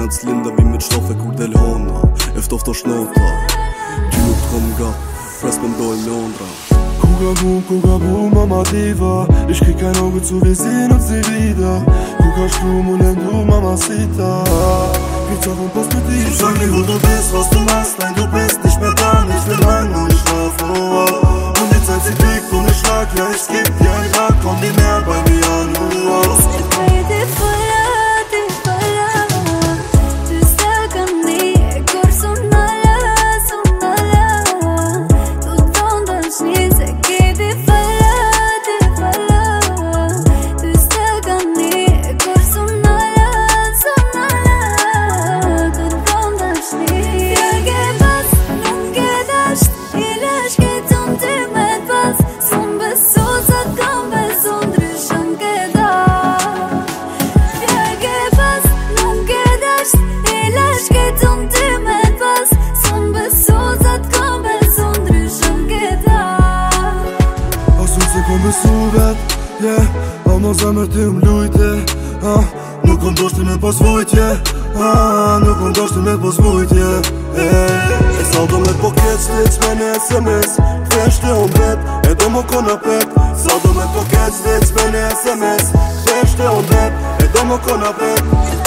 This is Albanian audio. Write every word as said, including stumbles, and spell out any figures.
Kena t'slinda vi me t'shtofe kur del hona Eftoft o shnota Ty nuk t'kom nga Pres me mdoj Londra Koga bu, koga bu, mama diva Ich krieg kein Auge zu, wir sehen uns nie wieder Koga Strom und du, Mamacita Pizza vom Post mit dir Ich sag dir, wo du bist, was du machst Nein, du bist nicht mehr da, ich will weinen und ich schlafe oh, oh. Und die Zeit sie fliegt und ich schlag, ja ich geb dir ein Rad Komm nie mehr bei mir an, oh, oh. Kom besuvet, yeah All më zemër ty më lujte ah, Nuk kom doshti me pas vujtje ah, Nuk kom doshti me pas vujtje hey. E sa do me po keq sliq me në S M S Kthesh të unë vet E do më kona pet Sa do me po keq sliq me në S M S Kthesh të unë vet E do më kona pet